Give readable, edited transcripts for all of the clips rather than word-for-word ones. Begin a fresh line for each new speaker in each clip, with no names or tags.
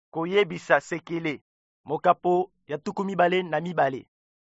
koyebisa sekele mokapo ya tuku mibale na mibale.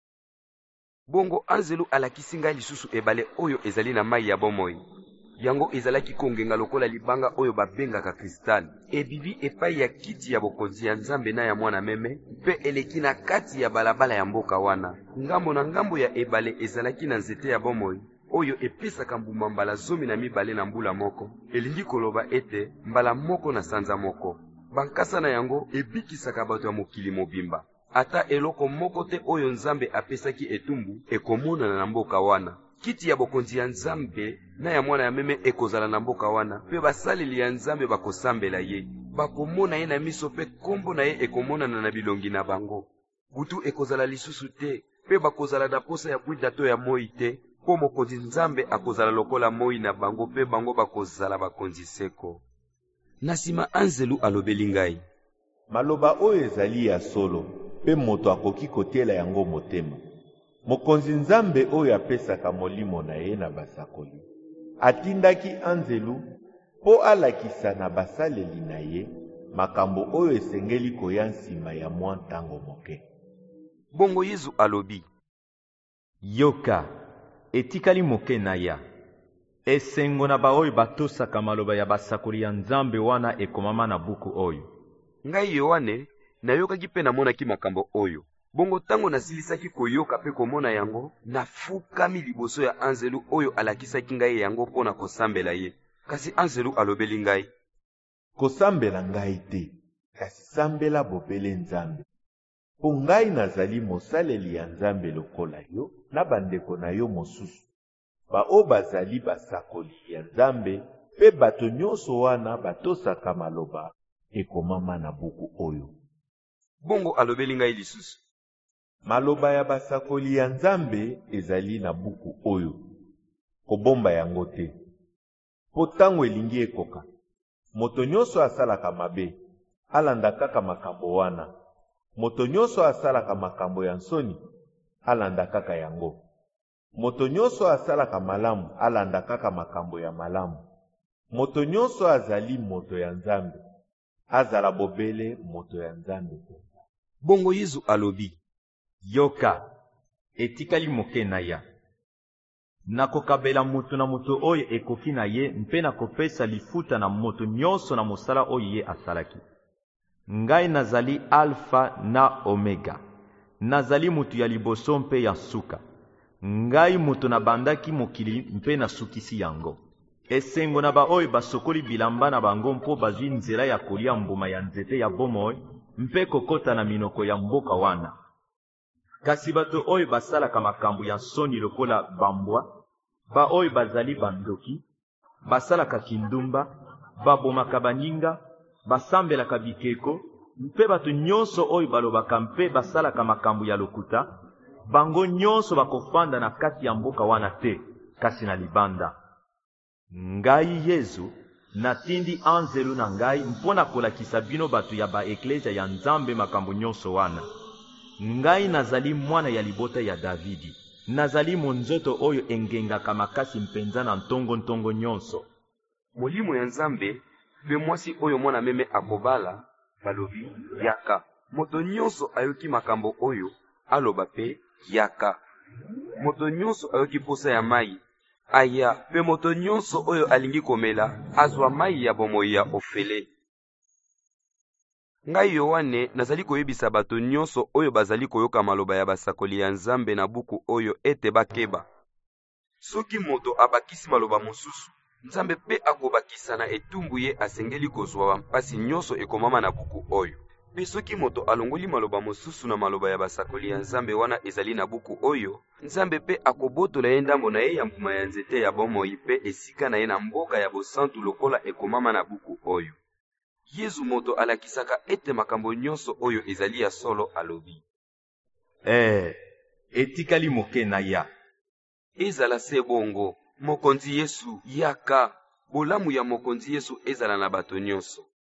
Bongo anzelu alakisi ngai lisusu ebale oyo ezali na mai ya bomoi. Yango ezalaki kongenga lokola libanga oyo babengaka kristal. Ebibi epai ya kiti ya bokonzi ya Nzambe na ya mwana meme, mpe eleki na kati ya balabala ya mboka wana. Ngambo na ngambo ya ebale ezalaki na nzete ya bomoi oyo epesaka mbuma mbala 12 na mbula moko. Elingi koloba ete mbala moko na sanza moko. Bankasa na yango ebikisaka bato ya mokili mobimba. Ata eloko moko te oyo Nzambe apesaki etumbu ekomonana na mboka wana. Kiti ya bokonzi ya Nzambe na ya mwana ya meme ekozala na mboka wana, pe basaleli ya Nzambe bakosambela ye. Bakomona ye na miso pe kombo na ye ekomonana na bilongi na bango. Butu ekozala lisusu te, pe bakozala na posa ya bwida to ya moi te, po mokonzi Nzambe akozala lokola moi na bango, pe bango bakozala bakonzi seko. Na sima anzelu alobeli ngai,
maloba oyo ezali ya solo, pe moto akoki kotiela yango motema. Mokonzi Nzambe oyo apesaka molimo na ye na basakoli atindaki anzelu po alakisa na basaleli na ye makambo oyo esengeli koya nsima ya mwa ntango moke.
Bongo Yesu alobi,
yoka etikali moke na ya esengo na baoyo batosaka maloba ya basakoli ya Nzambe wana ekomama na buku oyo.
Ngai Yohane nayokaki pe namonaki makambo oyo. Bongo tango nasilisaki koyoka pe komona yango, nafukami liboso ya anzelu oyo alakisaki ngai yango pona kosambela ye. Kasi anzelu alobeli ngai,
kosambela ngai te, kasi sambela bopele Nzambe. Po ngai nazali mosaleli ya Nzambe lokola yo na bandeko na yo mosusu, bao bazali basakoli ya Nzambe, pe bato nyonso wana batosaka maloba ekomama na buku oyo.
Bongo alobeli ngai lisusu,
maloba ya basakoli ya Nzambe ezali na buku oyo. Kobomba yango te. Po tango elingi ekoka, moto nyonso asalaka mabe alanda kaka makambo wana. Moto nyonso asalaka makambo ya nsoni alanda kaka yango. Moto nyonso asalaka malamu alanda kaka makambo ya malamu. Moto nyonso azali moto ya Nzambe azala bobele moto ya Nzambe.
Bongo Yesu alobi,
yoka etikali moke na ya nakokabela mutu na mutu oyo ekoki na ye, mpe nakopesa lifuta na moto nyonso na mosala oyo ye asalaki. Ngai nazali alfa na omega, nazali mutu ya liboso mpe ya suka. Ngai mutu nabandaki mokili mpe nasukisi yango. Esengo na baoyo basokoli bilamba na bango mpo bazwi nzela ya kolia mbuma ya nzete ya bomoi mpe kokota na minoko ya mboka wana. Kasi bato oyo basalaka makambo ya soni lokola bambwa, baoyo bazali bandoki, basalaka kindumba, babomaka baninga, basambelaka bikeko, mpe bato nyonso oyo balobaka mpe basalaka makambo ya lokuta, bango nyonso bakofanda na kati ya mboka wana te, kasi na libanda. Ngai Yesu natindi anzelu na ngai mpona kolakisa bino bato ya baeklesia ya Nzambe makambo nyonso wana. Ngai nazali mwana ya libota ya Davidi, nazali monzoto oyo engengaka makasi mpenza na ntongo nyonso.
Molimo ya Nzambe pe mwasi oyo mwana meme akobala balobi yaka. Moto nyonso ayoki makambo oyo aloba pe yaka. Moto nyonso ayoki posa ya mai aya, pe moto nyonso oyo alingi komela azwa mai ya bomoi ya ofele. Ngai Yohane nazali koyebisa bato nyonso oyo bazali koyoka maloba ya basakoli ya Nzambe na buku oyo ete bakeba. Soki moto abakisi maloba mosusu, Nzambe pe akobakisa na etumbu ye asengeli kozwa bampasi nyonso ekomama na buku oyo. Pe soki moto alongoli maloba mosusu na maloba ya basakoli ya Nzambe wana ezali na buku oyo, Nzambe pe akobotola ye ndambo na ye ya mbuma ya nzete ya bomoi pe esika na ye na mboka ya bosantu lokola ekomama na buku oyo. Yesu moto alakisaka ete makambo nyonso oyo ezali ya solo alobi,
etikali moke na ya.
Ezala se bongo, mokonzi Yesu yaka. Bolamu ya mokonzi Yesu ezala na bato nyonso.